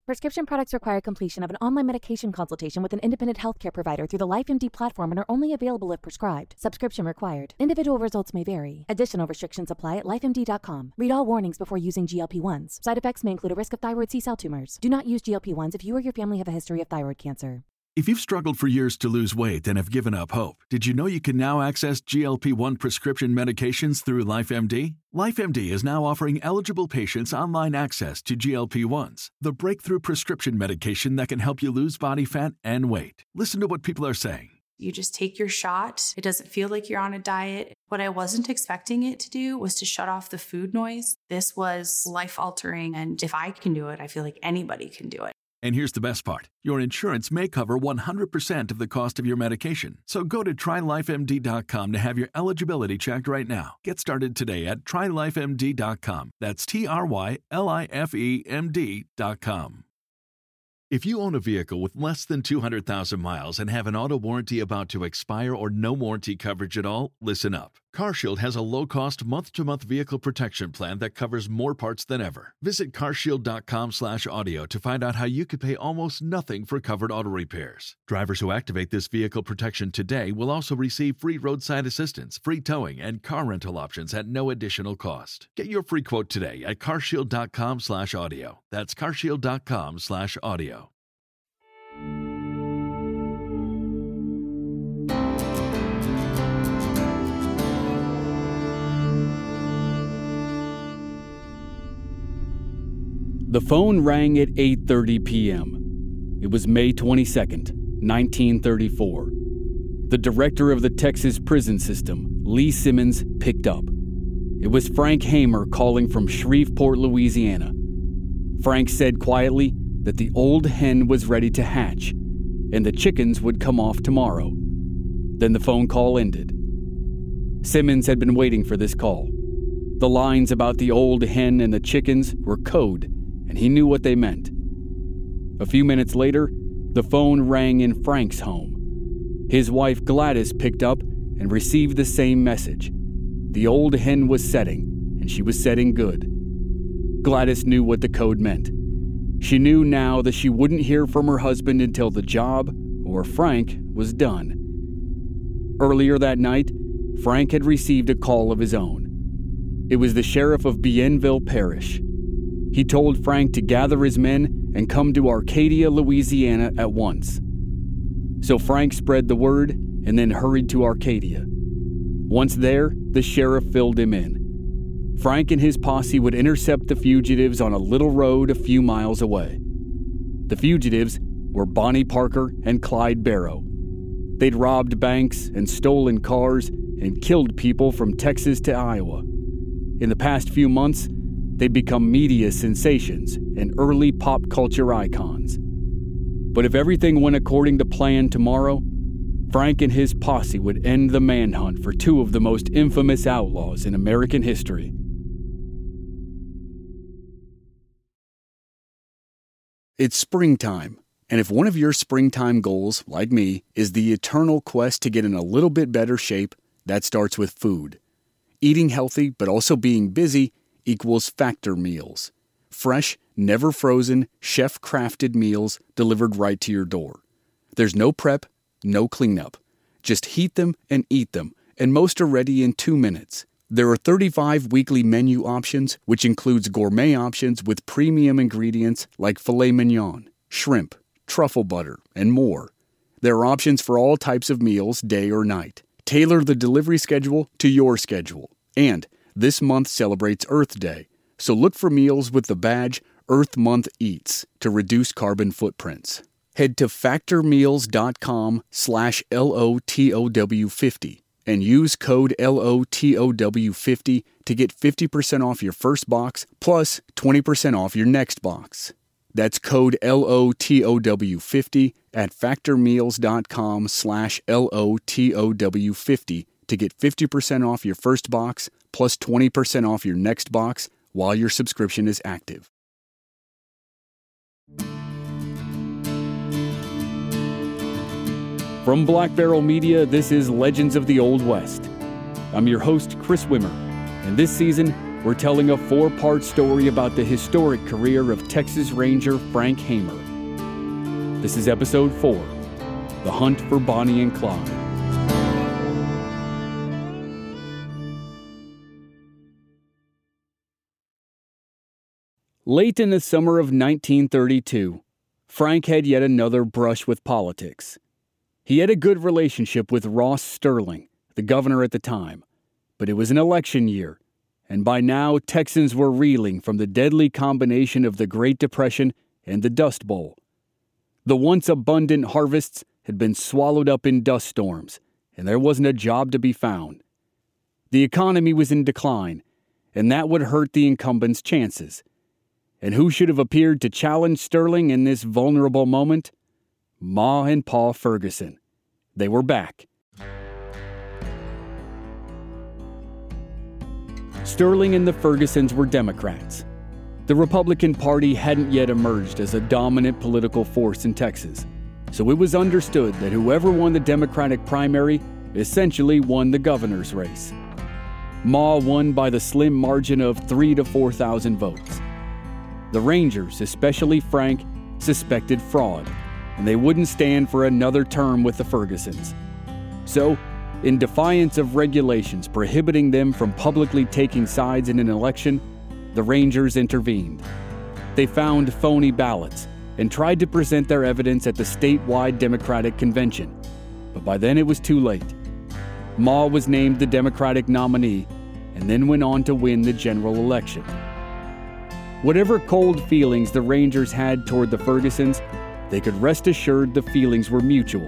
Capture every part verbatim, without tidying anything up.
Prescription products require completion of an online medication consultation with an independent healthcare provider through the LifeMD platform and are only available if prescribed. Subscription required. Individual results may vary. Additional restrictions apply at life M D dot com. Read all warnings before using G L P ones. Side effects may include a risk of thyroid C-cell tumors. Do not use G L P ones if you or your family have a history of thyroid cancer. If you've struggled for years to lose weight and have given up hope, did you know you can now access G L P one prescription medications through LifeMD? LifeMD is now offering eligible patients online access to G L P ones, the breakthrough prescription medication that can help you lose body fat and weight. Listen to what people are saying. You just take your shot. It doesn't feel like you're on a diet. What I wasn't expecting it to do was to shut off the food noise. This was life-altering, and if I can do it, I feel like anybody can do it. And here's the best part. Your insurance may cover one hundred percent of the cost of your medication. So go to try life M D dot com to have your eligibility checked right now. Get started today at try life M D dot com. That's T R Y L I F E M D dot com. If you own a vehicle with less than two hundred thousand miles and have an auto warranty about to expire or no warranty coverage at all, listen up. CarShield has a low-cost month-to-month vehicle protection plan that covers more parts than ever. Visit carshield dot com slash audio to find out how you could pay almost nothing for covered auto repairs. Drivers who activate this vehicle protection today will also receive free roadside assistance, free towing, and car rental options at no additional cost. Get your free quote today at carshield dot com slash audio. That's carshield dot com slash audio. The phone rang at eight thirty p.m. It was May twenty-second, nineteen thirty-four. The director of the Texas prison system, Lee Simmons, picked up. It was Frank Hamer calling from Shreveport, Louisiana. Frank said quietly that the old hen was ready to hatch, and the chickens would come off tomorrow. Then the phone call ended. Simmons had been waiting for this call. The lines about the old hen and the chickens were code, and he knew what they meant. A few minutes later, the phone rang in Frank's home. His wife Gladys picked up and received the same message. The old hen was setting, and she was setting good. Gladys knew what the code meant. She knew now that she wouldn't hear from her husband until the job, or Frank, was done. Earlier that night, Frank had received a call of his own. It was the sheriff of Bienville Parish. He told Frank to gather his men and come to Arcadia, Louisiana at once. So Frank spread the word and then hurried to Arcadia. Once there, the sheriff filled him in. Frank and his posse would intercept the fugitives on a little road a few miles away. The fugitives were Bonnie Parker and Clyde Barrow. They'd robbed banks and stolen cars and killed people from Texas to Iowa. In the past few months, they'd become media sensations and early pop culture icons. But if everything went according to plan tomorrow, Frank and his posse would end the manhunt for two of the most infamous outlaws in American history. It's springtime, and if one of your springtime goals, like me, is the eternal quest to get in a little bit better shape, that starts with food. Eating healthy but also being busy equals Factor meals. Fresh, never frozen, chef-crafted meals delivered right to your door. There's no prep, no cleanup. Just heat them and eat them, and most are ready in two minutes. There are thirty-five weekly menu options, which includes gourmet options with premium ingredients like filet mignon, shrimp, truffle butter, and more. There are options for all types of meals, day or night. Tailor the delivery schedule to your schedule. And this month celebrates Earth Day, so look for meals with the badge Earth Month Eats to reduce carbon footprints. Head to factormeals.com slash LOTOW50 and use code L O T O W fifty to get fifty percent off your first box plus twenty percent off your next box. That's code L O T O W fifty at factormeals.com slash L O T O W fifty to get fifty percent off your first box plus twenty percent off your next box while your subscription is active. From Black Barrel Media, this is Legends of the Old West. I'm your host, Chris Wimmer, and this season, we're telling a four-part story about the historic career of Texas Ranger Frank Hamer. This is episode four, The Hunt for Bonnie and Clyde. Late in the summer of nineteen thirty-two, Frank had yet another brush with politics. He had a good relationship with Ross Sterling, the governor at the time, but it was an election year, and by now Texans were reeling from the deadly combination of the Great Depression and the Dust Bowl. The once abundant harvests had been swallowed up in dust storms, and there wasn't a job to be found. The economy was in decline, and that would hurt the incumbent's chances. And who should have appeared to challenge Sterling in this vulnerable moment? Ma and Pa Ferguson. They were back. Sterling and the Fergusons were Democrats. The Republican Party hadn't yet emerged as a dominant political force in Texas, so it was understood that whoever won the Democratic primary essentially won the governor's race. Ma won by the slim margin of three to four thousand votes. The Rangers, especially Frank, suspected fraud, and they wouldn't stand for another term with the Fergusons. So, in defiance of regulations prohibiting them from publicly taking sides in an election, the Rangers intervened. They found phony ballots and tried to present their evidence at the statewide Democratic convention, but by then it was too late. Ma was named the Democratic nominee and then went on to win the general election. Whatever cold feelings the Rangers had toward the Fergusons, they could rest assured the feelings were mutual.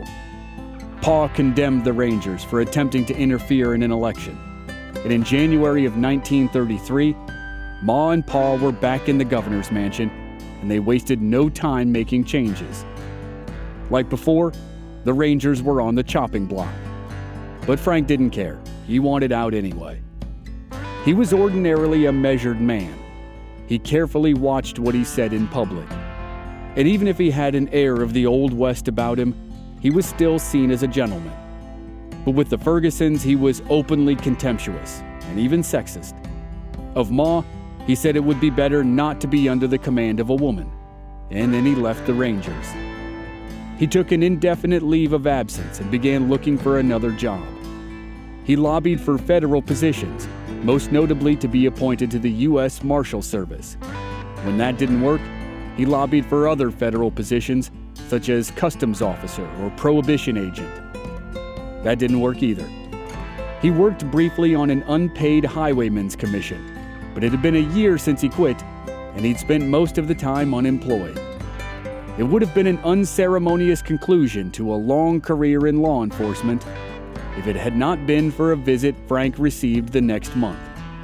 Pa condemned the Rangers for attempting to interfere in an election, and in January of nineteen thirty-three, Ma and Pa were back in the governor's mansion, and they wasted no time making changes. Like before, the Rangers were on the chopping block. But Frank didn't care. He wanted out anyway. He was ordinarily a measured man. He carefully watched what he said in public. And even if he had an air of the Old West about him, he was still seen as a gentleman. But with the Fergusons, he was openly contemptuous and even sexist. Of Ma, he said it would be better not to be under the command of a woman. And then he left the Rangers. He took an indefinite leave of absence and began looking for another job. He lobbied for federal positions, most notably to be appointed to the U S Marshal Service. When that didn't work, he lobbied for other federal positions, such as customs officer or prohibition agent. That didn't work either. He worked briefly on an unpaid highwayman's commission, but it had been a year since he quit, and he'd spent most of the time unemployed. It would have been an unceremonious conclusion to a long career in law enforcement if it had not been for a visit Frank received the next month.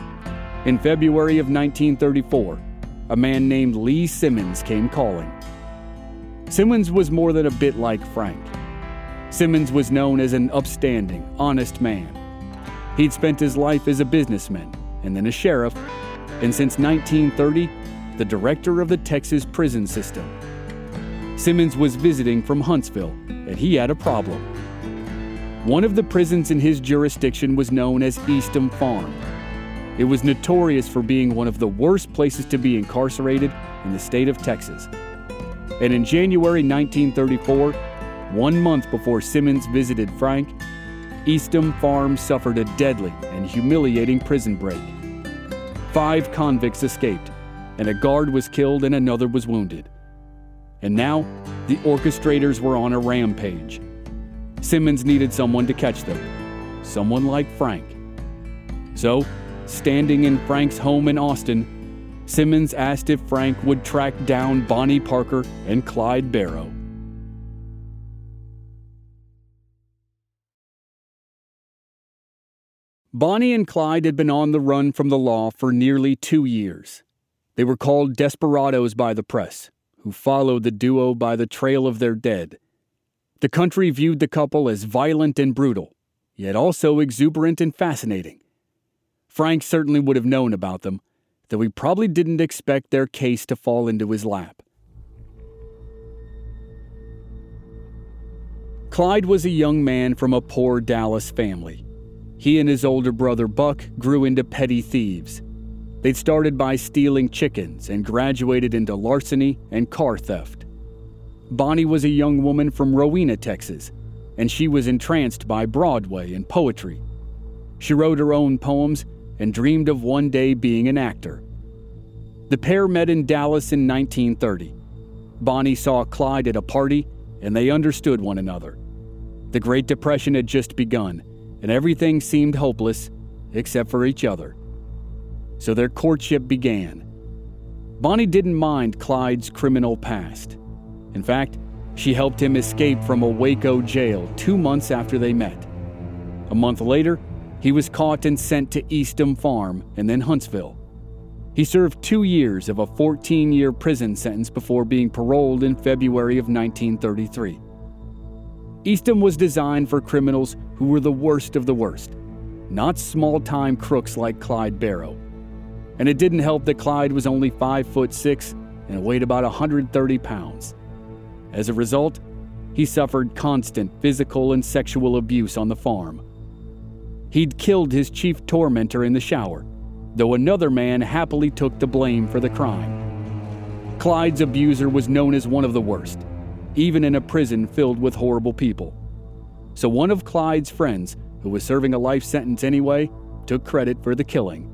In February of nineteen thirty-four, a man named Lee Simmons came calling. Simmons was more than a bit like Frank. Simmons was known as an upstanding, honest man. He'd spent his life as a businessman and then a sheriff, and since nineteen thirty, the director of the Texas prison system. Simmons was visiting from Huntsville, and he had a problem. One of the prisons in his jurisdiction was known as Eastham Farm. It was notorious for being one of the worst places to be incarcerated in the state of Texas. And in January nineteen thirty-four, one month before Simmons visited Frank, Eastham Farm suffered a deadly and humiliating prison break. Five convicts escaped, and a guard was killed and another was wounded. And now, the orchestrators were on a rampage. Simmons needed someone to catch them, someone like Frank. So, standing in Frank's home in Austin, Simmons asked if Frank would track down Bonnie Parker and Clyde Barrow. Bonnie and Clyde had been on the run from the law for nearly two years. They were called desperados by the press, who followed the duo by the trail of their dead. The country viewed the couple as violent and brutal, yet also exuberant and fascinating. Frank certainly would have known about them, though he probably didn't expect their case to fall into his lap. Clyde was a young man from a poor Dallas family. He and his older brother Buck grew into petty thieves. They'd started by stealing chickens and graduated into larceny and car theft. Bonnie was a young woman from Rowena, Texas, and she was entranced by Broadway and poetry. She wrote her own poems and dreamed of one day being an actor. The pair met in Dallas in nineteen thirty. Bonnie saw Clyde at a party, and they understood one another. The Great Depression had just begun, and everything seemed hopeless except for each other. So their courtship began. Bonnie didn't mind Clyde's criminal past. In fact, she helped him escape from a Waco jail two months after they met. A month later, he was caught and sent to Eastham Farm and then Huntsville. He served two years of a fourteen-year prison sentence before being paroled in February of nineteen thirty-three. Eastham was designed for criminals who were the worst of the worst, not small-time crooks like Clyde Barrow. And it didn't help that Clyde was only five foot six and weighed about one hundred thirty pounds. As a result, he suffered constant physical and sexual abuse on the farm. He'd killed his chief tormentor in the shower, though another man happily took the blame for the crime. Clyde's abuser was known as one of the worst, even in a prison filled with horrible people. So one of Clyde's friends, who was serving a life sentence anyway, took credit for the killing.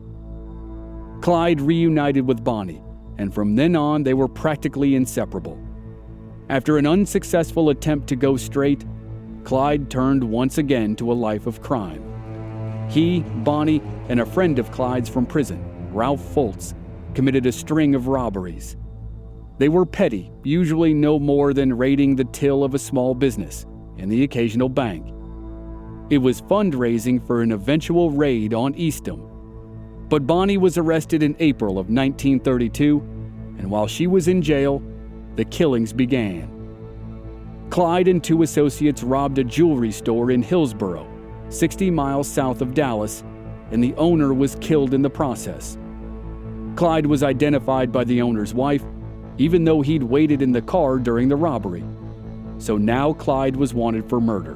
Clyde reunited with Bonnie, and from then on they were practically inseparable. After an unsuccessful attempt to go straight, Clyde turned once again to a life of crime. He, Bonnie, and a friend of Clyde's from prison, Ralph Foltz, committed a string of robberies. They were petty, usually no more than raiding the till of a small business and the occasional bank. It was fundraising for an eventual raid on Eastham. But Bonnie was arrested in April of nineteen thirty-two, and while she was in jail, the killings began. Clyde and two associates robbed a jewelry store in Hillsboro, sixty miles south of Dallas, and the owner was killed in the process. Clyde was identified by the owner's wife, even though he'd waited in the car during the robbery. So now Clyde was wanted for murder.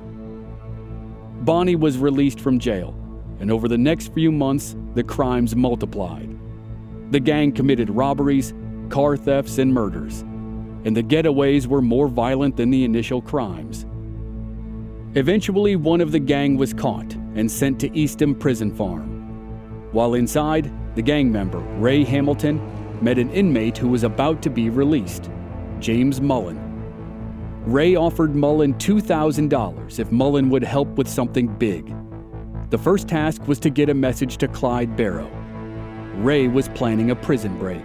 Bonnie was released from jail, and over the next few months, the crimes multiplied. The gang committed robberies, car thefts, and murders, and the getaways were more violent than the initial crimes. Eventually, one of the gang was caught and sent to Eastham Prison Farm. While inside, the gang member, Ray Hamilton, met an inmate who was about to be released, James Mullen. Ray offered Mullen two thousand dollars if Mullen would help with something big. The first task was to get a message to Clyde Barrow. Ray was planning a prison break.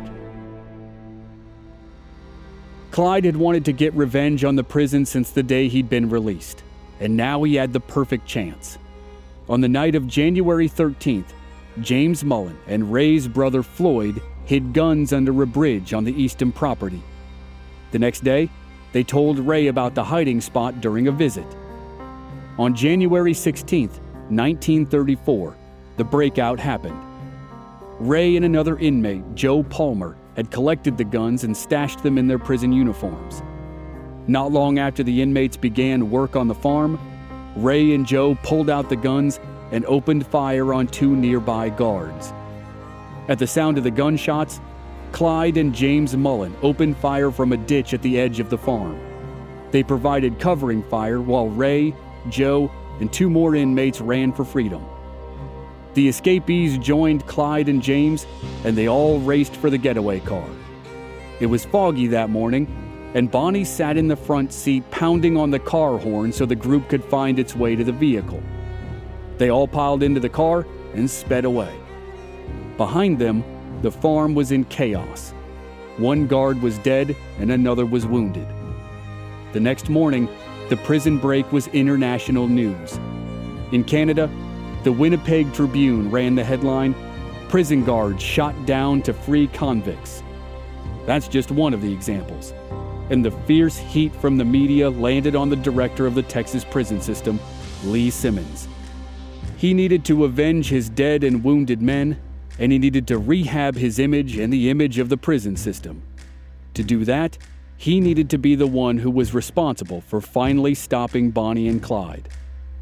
Clyde had wanted to get revenge on the prison since the day he'd been released, and now he had the perfect chance. On the night of January thirteenth, James Mullen and Ray's brother Floyd hid guns under a bridge on the Eastham property. The next day, they told Ray about the hiding spot during a visit. On January sixteenth, nineteen thirty-four, the breakout happened. Ray and another inmate, Joe Palmer, had collected the guns and stashed them in their prison uniforms. Not long after the inmates began work on the farm, Ray and Joe pulled out the guns and opened fire on two nearby guards. At the sound of the gunshots, Clyde and James Mullen opened fire from a ditch at the edge of the farm. They provided covering fire while Ray, Joe, and two more inmates ran for freedom. The escapees joined Clyde and James, and they all raced for the getaway car. It was foggy that morning, and Bonnie sat in the front seat pounding on the car horn so the group could find its way to the vehicle. They all piled into the car and sped away. Behind them, the farm was in chaos. One guard was dead and another was wounded. The next morning, the prison break was international news. In Canada, the Winnipeg Tribune ran the headline, "Prison Guards Shot Down to Free Convicts." That's just one of the examples. And the fierce heat from the media landed on the director of the Texas prison system, Lee Simmons. He needed to avenge his dead and wounded men, and he needed to rehab his image and the image of the prison system. To do that, he needed to be the one who was responsible for finally stopping Bonnie and Clyde.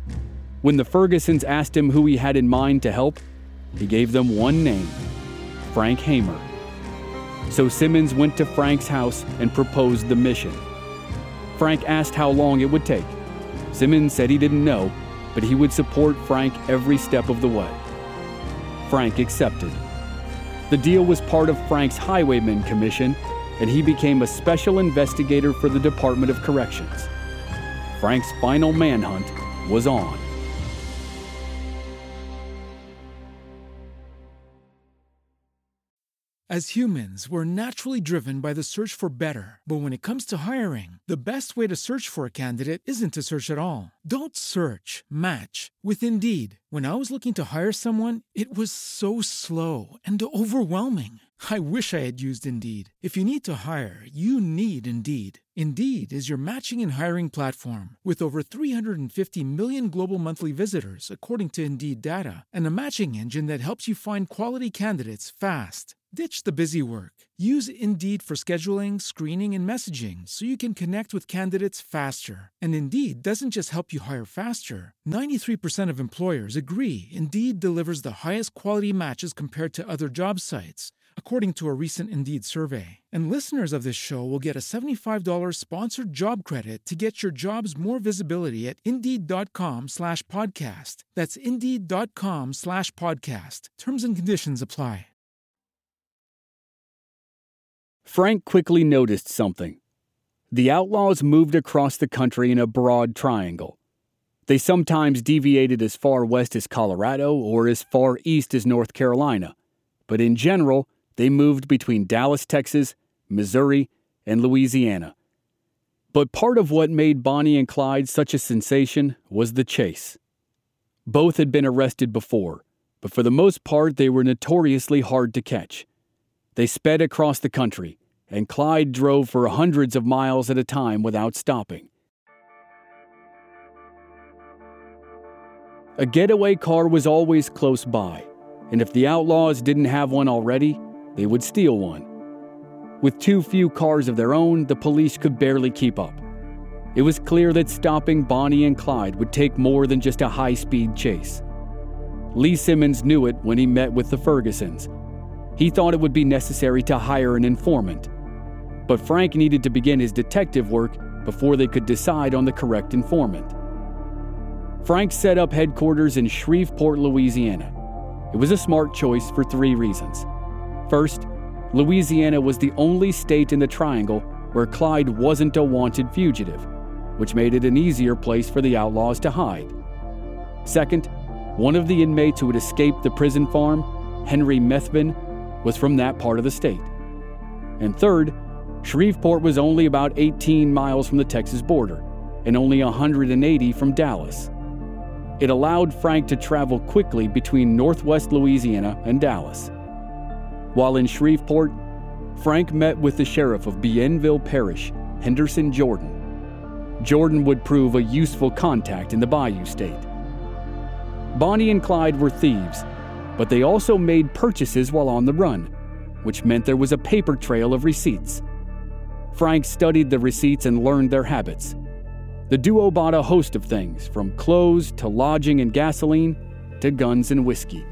When the Fergusons asked him who he had in mind to help, he gave them one name: Frank Hamer. So Simmons went to Frank's house and proposed the mission. Frank asked how long it would take. Simmons said he didn't know, but he would support Frank every step of the way. Frank accepted. The deal was part of Frank's Highwayman Commission, and he became a special investigator for the Department of Corrections. Frank's final manhunt was on. As humans, we're naturally driven by the search for better. But when it comes to hiring, the best way to search for a candidate isn't to search at all. Don't search, match with Indeed. When I was looking to hire someone, it was so slow and overwhelming. I wish I had used Indeed. If you need to hire, you need Indeed. Indeed is your matching and hiring platform with over three hundred fifty million global monthly visitors, according to Indeed data, and a matching engine that helps you find quality candidates fast. Ditch the busy work. Use Indeed for scheduling, screening, and messaging so you can connect with candidates faster. And Indeed doesn't just help you hire faster. ninety-three percent of employers agree Indeed delivers the highest quality matches compared to other job sites, according to a recent Indeed survey. And listeners of this show will get a seventy-five dollars sponsored job credit to get your jobs more visibility at Indeed.com slash podcast. That's Indeed.com slash podcast. Terms and conditions apply. Frank quickly noticed something. The outlaws moved across the country in a broad triangle. They sometimes deviated as far west as Colorado or as far east as North Carolina, but in general, they moved between Dallas, Texas, Missouri, and Louisiana. But part of what made Bonnie and Clyde such a sensation was the chase. Both had been arrested before, but for the most part they were notoriously hard to catch. They sped across the country, and Clyde drove for hundreds of miles at a time without stopping. A getaway car was always close by, and if the outlaws didn't have one already, they would steal one. With too few cars of their own, the police could barely keep up. It was clear that stopping Bonnie and Clyde would take more than just a high-speed chase. Lee Simmons knew it when he met with the Fergusons. He thought it would be necessary to hire an informant. But Frank needed to begin his detective work before they could decide on the correct informant. Frank set up headquarters in Shreveport, Louisiana. It was a smart choice for three reasons. First, Louisiana was the only state in the Triangle where Clyde wasn't a wanted fugitive, which made it an easier place for the outlaws to hide. Second, one of the inmates who had escaped the prison farm, Henry Methvin, was from that part of the state. And third, Shreveport was only about eighteen miles from the Texas border and only one hundred eighty from Dallas. It allowed Frank to travel quickly between northwest Louisiana and Dallas. While in Shreveport, Frank met with the sheriff of Bienville Parish, Henderson Jordan. Jordan would prove a useful contact in the Bayou State. Bonnie and Clyde were thieves, but they also made purchases while on the run, which meant there was a paper trail of receipts. Frank studied the receipts and learned their habits. The duo bought a host of things, from clothes to lodging and gasoline to guns and whiskey.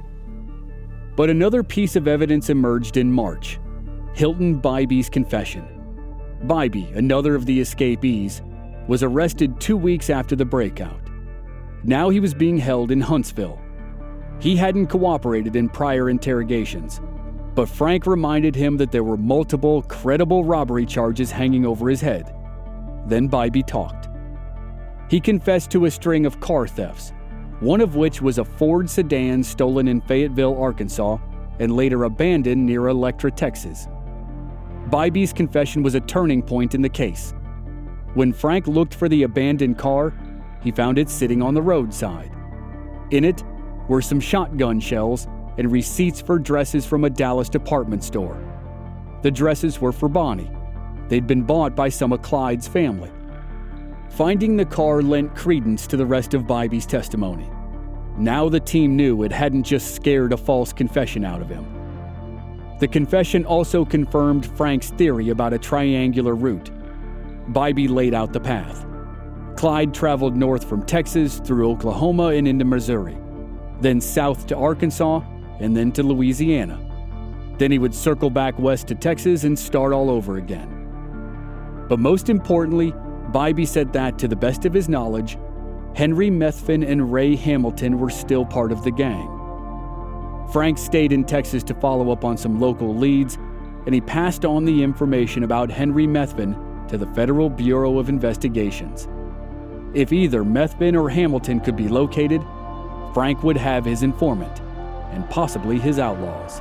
But another piece of evidence emerged in March: Hilton Bybee's confession. Bybee, another of the escapees, was arrested two weeks after the breakout. Now he was being held in Huntsville. He hadn't cooperated in prior interrogations, but Frank reminded him that there were multiple credible robbery charges hanging over his head. Then Bybee talked. He confessed to a string of car thefts, one of which was a Ford sedan stolen in Fayetteville, Arkansas, and later abandoned near Electra, Texas. Bybee's confession was a turning point in the case. When Frank looked for the abandoned car, he found it sitting on the roadside. In it were some shotgun shells and receipts for dresses from a Dallas department store. The dresses were for Bonnie. They'd been bought by some of Clyde's family. Finding the car lent credence to the rest of Bybee's testimony. Now the team knew it hadn't just scared a false confession out of him. The confession also confirmed Frank's theory about a triangular route. Bybee laid out the path. Clyde traveled north from Texas through Oklahoma and into Missouri, then south to Arkansas, and then to Louisiana. Then he would circle back west to Texas and start all over again. But most importantly, Bybee said that, to the best of his knowledge, Henry Methvin and Ray Hamilton were still part of the gang. Frank stayed in Texas to follow up on some local leads, and he passed on the information about Henry Methvin to the Federal Bureau of Investigations. If either Methvin or Hamilton could be located, Frank would have his informant, and possibly his outlaws.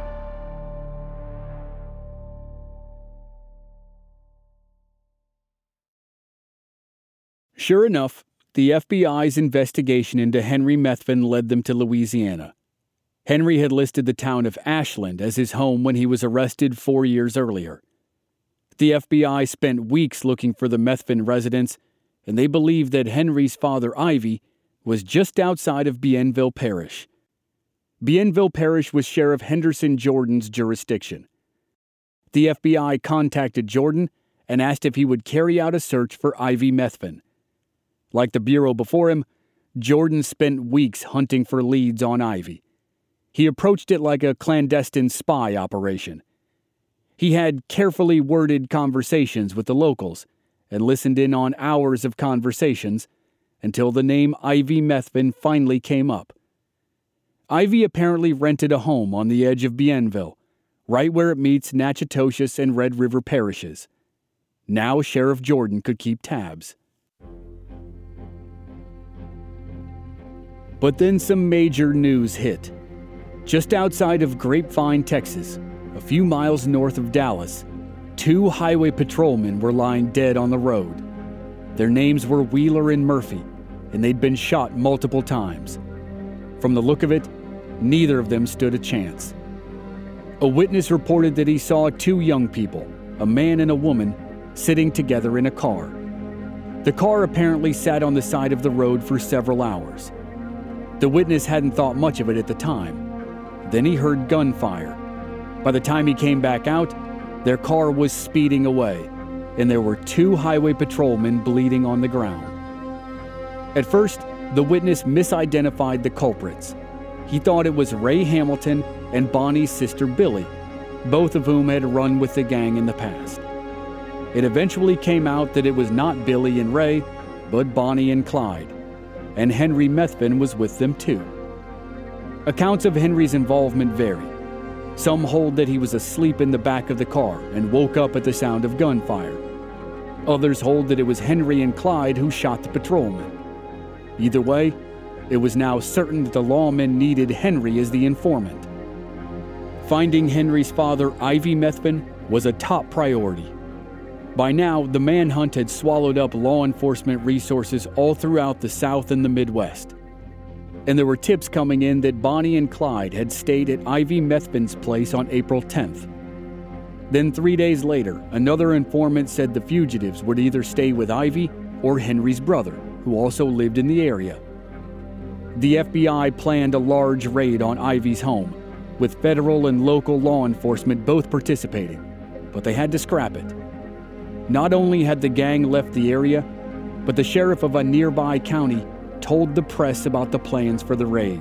Sure enough, the F B I's investigation into Henry Methvin led them to Louisiana. Henry had listed the town of Ashland as his home when he was arrested four years earlier. The F B I spent weeks looking for the Methvin residence, and they believed that Henry's father, Ivy, was just outside of Bienville Parish. Bienville Parish was Sheriff Henderson Jordan's jurisdiction. The F B I contacted Jordan and asked if he would carry out a search for Ivy Methvin. Like the bureau before him, Jordan spent weeks hunting for leads on Ivy. He approached it like a clandestine spy operation. He had carefully worded conversations with the locals and listened in on hours of conversations until the name Ivy Methvin finally came up. Ivy apparently rented a home on the edge of Bienville, right where it meets Natchitoches and Red River parishes. Now Sheriff Jordan could keep tabs. But then some major news hit. Just outside of Grapevine, Texas, a few miles north of Dallas, two highway patrolmen were lying dead on the road. Their names were Wheeler and Murphy, and they'd been shot multiple times. From the look of it, neither of them stood a chance. A witness reported that he saw two young people, a man and a woman, sitting together in a car. The car apparently sat on the side of the road for several hours. The witness hadn't thought much of it at the time. Then he heard gunfire. By the time he came back out, their car was speeding away, and there were two highway patrolmen bleeding on the ground. At first, the witness misidentified the culprits. He thought it was Ray Hamilton and Bonnie's sister Billy, both of whom had run with the gang in the past. It eventually came out that it was not Billy and Ray, but Bonnie and Clyde, and Henry Methvin was with them too. Accounts of Henry's involvement vary. Some hold that he was asleep in the back of the car and woke up at the sound of gunfire. Others hold that it was Henry and Clyde who shot the patrolman. Either way, it was now certain that the lawmen needed Henry as the informant. Finding Henry's father, Ivy Methvin, was a top priority. By now, the manhunt had swallowed up law enforcement resources all throughout the South and the Midwest. And there were tips coming in that Bonnie and Clyde had stayed at Ivy Methvin's place on April tenth. Then three days later, another informant said the fugitives would either stay with Ivy or Henry's brother, who also lived in the area. The F B I planned a large raid on Ivy's home, with federal and local law enforcement both participating, but they had to scrap it. Not only had the gang left the area, but the sheriff of a nearby county told the press about the plans for the raid.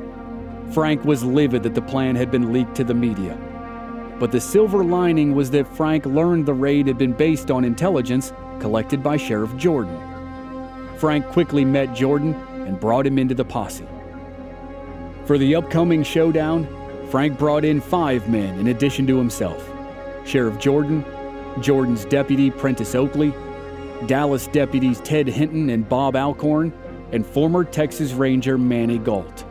Frank was livid that the plan had been leaked to the media. But the silver lining was that Frank learned the raid had been based on intelligence collected by Sheriff Jordan. Frank quickly met Jordan and brought him into the posse. For the upcoming showdown, Frank brought in five men in addition to himself: Sheriff Jordan, Jordan's deputy Prentice Oakley, Dallas deputies Ted Hinton and Bob Alcorn, and former Texas Ranger Manny Galt.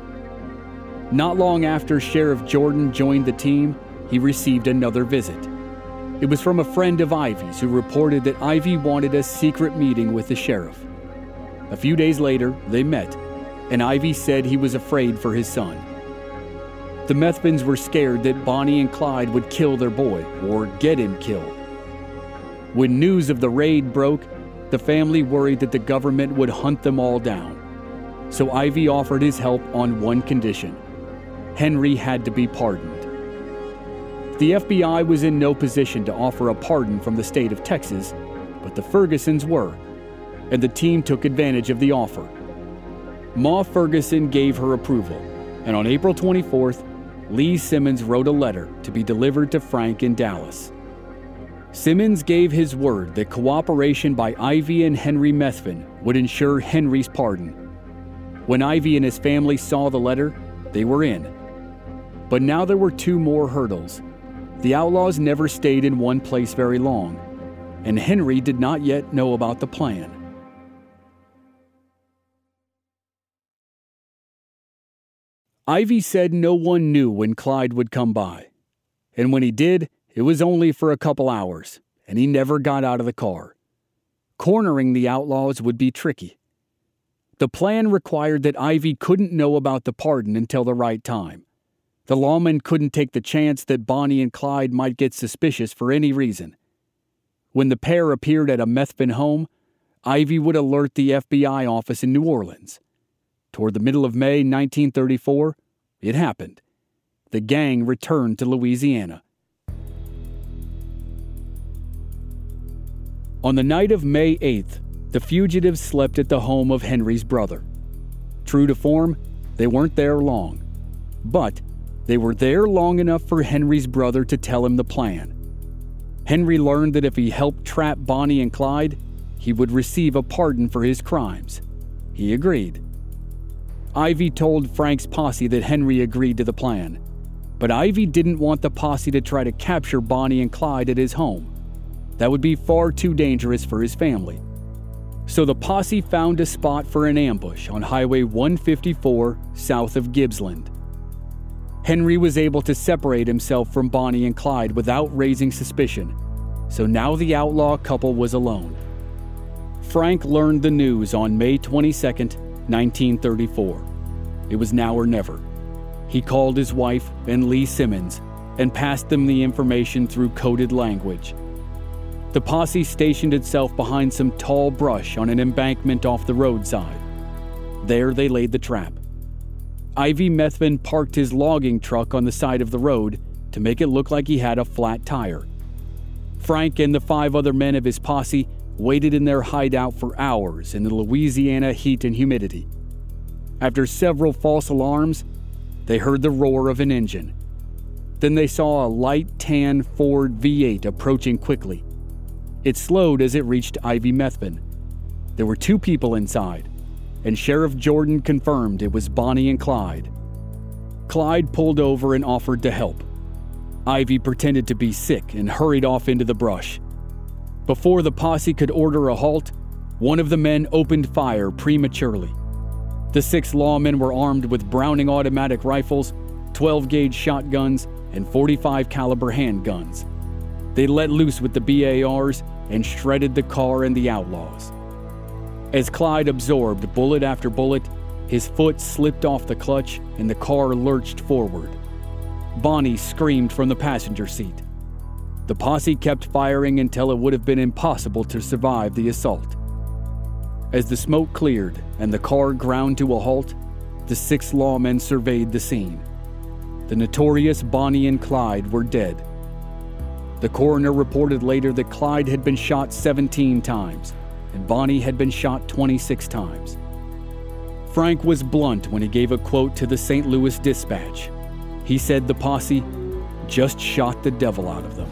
Not long after Sheriff Jordan joined the team, he received another visit. It was from a friend of Ivy's who reported that Ivy wanted a secret meeting with the sheriff. A few days later, they met, and Ivy said he was afraid for his son. The Methvins were scared that Bonnie and Clyde would kill their boy or get him killed. When news of the raid broke, the family worried that the government would hunt them all down. So Ivy offered his help on one condition: Henry had to be pardoned. The F B I was in no position to offer a pardon from the state of Texas, but the Fergusons were, and the team took advantage of the offer. Ma Ferguson gave her approval, and on April twenty-fourth, Lee Simmons wrote a letter to be delivered to Frank in Dallas. Simmons gave his word that cooperation by Ivy and Henry Methvin would ensure Henry's pardon. When Ivy and his family saw the letter, they were in. But now there were two more hurdles. The outlaws never stayed in one place very long, and Henry did not yet know about the plan. Ivy said no one knew when Clyde would come by, and when he did, it was only for a couple hours, and he never got out of the car. Cornering the outlaws would be tricky. The plan required that Ivy couldn't know about the pardon until the right time. The lawman couldn't take the chance that Bonnie and Clyde might get suspicious for any reason. When the pair appeared at a Methvin home, Ivy would alert the F B I office in New Orleans. Toward the middle of May nineteen thirty-four, it happened. The gang returned to Louisiana. On the night of May eighth, the fugitives slept at the home of Henry's brother. True to form, they weren't there long. But they were there long enough for Henry's brother to tell him the plan. Henry learned that if he helped trap Bonnie and Clyde, he would receive a pardon for his crimes. He agreed. Ivy told Frank's posse that Henry agreed to the plan, but Ivy didn't want the posse to try to capture Bonnie and Clyde at his home. That would be far too dangerous for his family. So the posse found a spot for an ambush on Highway one fifty-four south of Gibbsland. Henry was able to separate himself from Bonnie and Clyde without raising suspicion, so now the outlaw couple was alone. Frank learned the news on May twenty-second, nineteen thirty-four. It was now or never. He called his wife and Lee Simmons and passed them the information through coded language. The posse stationed itself behind some tall brush on an embankment off the roadside. There they laid the trap. Ivy Methvin parked his logging truck on the side of the road to make it look like he had a flat tire. Frank and the five other men of his posse waited in their hideout for hours in the Louisiana heat and humidity. After several false alarms, they heard the roar of an engine. Then they saw a light tan Ford V eight approaching quickly. It slowed as it reached Ivy Methvin. There were two people inside, and Sheriff Jordan confirmed it was Bonnie and Clyde. Clyde pulled over and offered to help. Ivy pretended to be sick and hurried off into the brush. Before the posse could order a halt, one of the men opened fire prematurely. The six lawmen were armed with Browning automatic rifles, twelve gauge shotguns, and forty-five caliber handguns. They let loose with the B A Rs and shredded the car and the outlaws. As Clyde absorbed bullet after bullet, his foot slipped off the clutch and the car lurched forward. Bonnie screamed from the passenger seat. The posse kept firing until it would have been impossible to survive the assault. As the smoke cleared and the car ground to a halt, the six lawmen surveyed the scene. The notorious Bonnie and Clyde were dead. The coroner reported later that Clyde had been shot seventeen times and Bonnie had been shot twenty-six times. Frank was blunt when he gave a quote to the Saint Louis Dispatch. He said the posse just shot the devil out of them.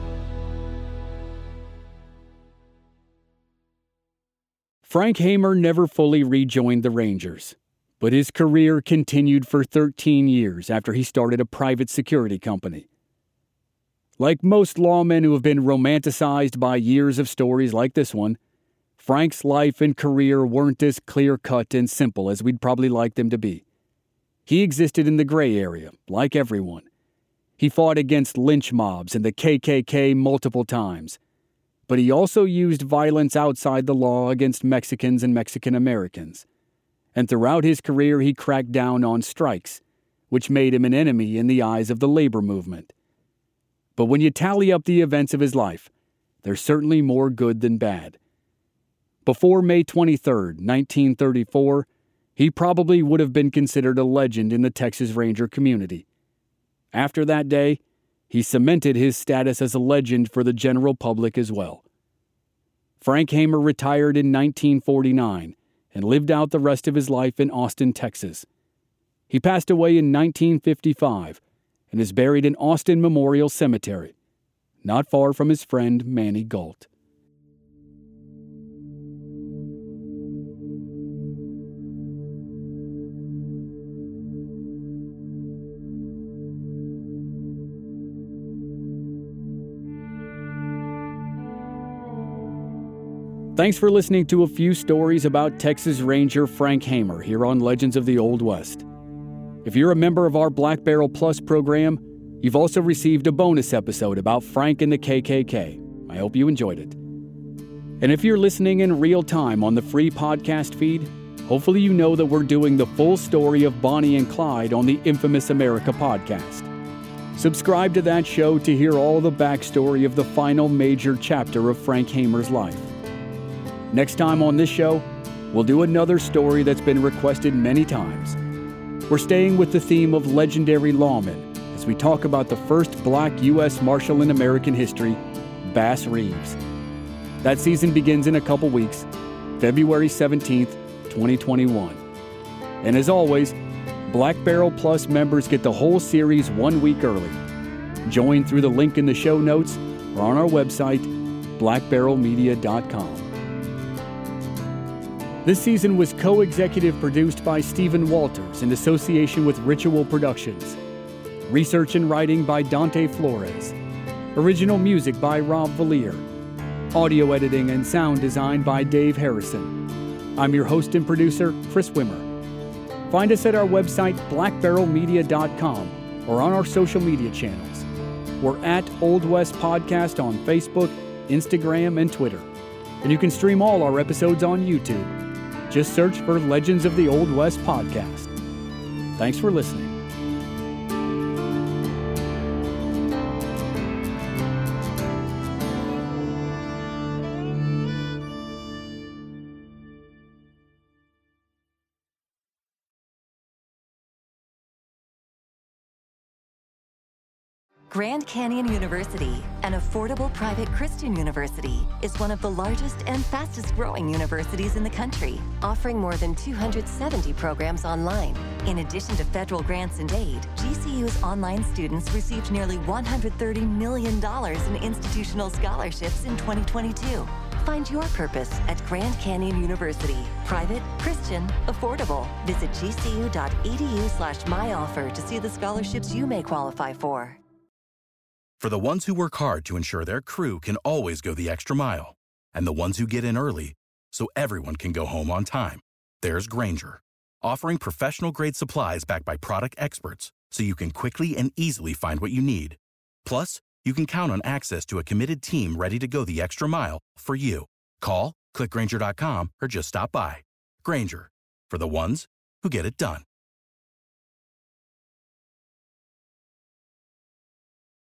Frank Hamer never fully rejoined the Rangers, but his career continued for thirteen years after he started a private security company. Like most lawmen who have been romanticized by years of stories like this one, Frank's life and career weren't as clear-cut and simple as we'd probably like them to be. He existed in the gray area, like everyone. He fought against lynch mobs and the K K K multiple times, but he also used violence outside the law against Mexicans and Mexican Americans. And throughout his career, he cracked down on strikes, which made him an enemy in the eyes of the labor movement. But when you tally up the events of his life, there's certainly more good than bad. Before May twenty-third, nineteen thirty-four, he probably would have been considered a legend in the Texas Ranger community. After that day, he cemented his status as a legend for the general public as well. Frank Hamer retired in nineteen forty-nine and lived out the rest of his life in Austin, Texas. He passed away in nineteen fifty-five and is buried in Austin Memorial Cemetery, not far from his friend Manny Gault. Thanks for listening to a few stories about Texas Ranger Frank Hamer here on Legends of the Old West. If you're a member of our Black Barrel Plus program, you've also received a bonus episode about Frank and the K K K. I hope you enjoyed it. And if you're listening in real time on the free podcast feed, hopefully you know that we're doing the full story of Bonnie and Clyde on the Infamous America podcast. Subscribe to that show to hear all the backstory of the final major chapter of Frank Hamer's life. Next time on this show, we'll do another story that's been requested many times. We're staying with the theme of legendary lawmen as we talk about the first black U S Marshal in American history, Bass Reeves. That season begins in a couple weeks, February seventeenth, twenty twenty-one. And as always, Black Barrel Plus members get the whole series one week early. Join through the link in the show notes or on our website, black barrel media dot com. This season was co-executive produced by Stephen Walters in association with Ritual Productions. Research and writing by Dante Flores. Original music by Rob Valier. Audio editing and sound design by Dave Harrison. I'm your host and producer, Chris Wimmer. Find us at our website, black barrel media dot com, or on our social media channels. We're at Old West Podcast on Facebook, Instagram, and Twitter. And you can stream all our episodes on YouTube. Just search for Legends of the Old West Podcast. Thanks for listening. Grand Canyon University, an affordable private Christian university, is one of the largest and fastest growing universities in the country, offering more than two hundred seventy programs online. In addition to federal grants and aid, G C U's online students received nearly one hundred thirty million dollars in institutional scholarships in twenty twenty-two. Find your purpose at Grand Canyon University. Private, Christian, affordable. Visit gcu.edu slash myoffer to see the scholarships you may qualify for. For the ones who work hard to ensure their crew can always go the extra mile, and the ones who get in early so everyone can go home on time, there's Grainger, offering professional-grade supplies backed by product experts so you can quickly and easily find what you need. Plus, you can count on access to a committed team ready to go the extra mile for you. Call, click Grainger dot com, or just stop by. Grainger, for the ones who get it done.